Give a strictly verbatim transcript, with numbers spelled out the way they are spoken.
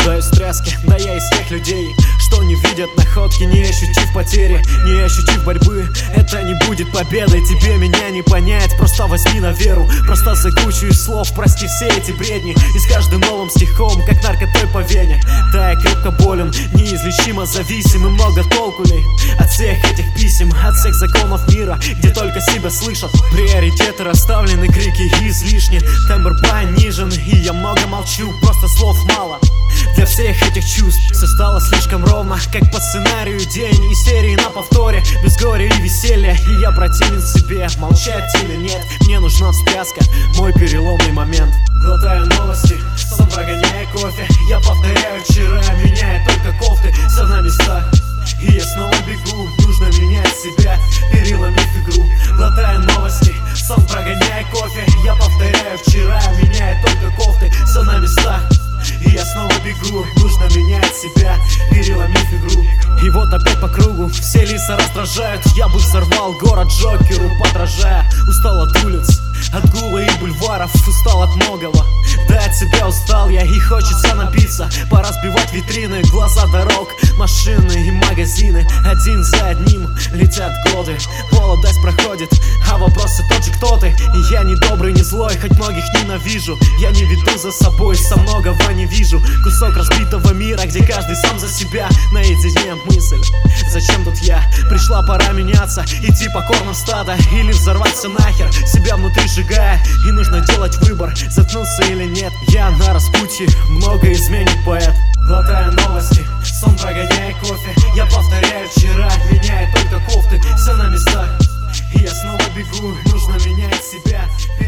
нуждаюсь в тряске, да я из тех людей, что не видят находки, не ощутив потери, не ощутив борьбы. Это не будет победой, тебе меня не понять. Просто возьми на веру, просто закучу из слов. Прости все эти бредни, и с каждым новым стихом, как наркотой по вене. Да, я крепко болен, неизлечимо зависим, и много толку ли от всех этих писем, от всех законов мира, где только себя слышат. Приоритеты расставлены, крики излишни, тембр понижен, и я много молчу, просто слов мало для всех этих чувств. Все стало слишком ровно, как по сценарию день и серии на повторе, без горя и веселья. И я противен себе, молчать или нет, мне нужна встряска, мой переломный момент. Глотаю новости, сам прогоняя кофе, я повторяю вчера, меняя только кофты, все на местах. И я снова бегу, нужно менять себя, переломив игру. Глотаю новости, сам прогоняя кофе, я повторяю вчера, меняя только кофты, все на местах. И я снова бегу, нужно менять себя, переломив игру. И вот опять по кругу, все лица раздражают. Я бы взорвал город Джокеру, подражая. Устал от улиц, от гула и бульваров, устал от многого. Да, от себя устал я, и хочется напиться. Пора сбивать витрины, глаза дорог, машины и магазины. Один за одним летят годы, молодость проходит, а вопрос все тот же: кто ты? И я не добрый, не злой, хоть многих ненавижу. Я не веду за собой, со многого не вижу. Кусок разбитого мира, где каждый сам за себя. Наедине мысль: зачем тут я? Пришла пора меняться, идти покорно стада, или взорвать все нахер, себя внутри сжигая. И нужно делать выбор, заткнуться или нет. Я на распутье, много изменит поэт. Глотая новости, сон прогоняя кофе, я повторяю вчера, меняя только кофты, все на местах. И я снова бегу, нужно менять себя.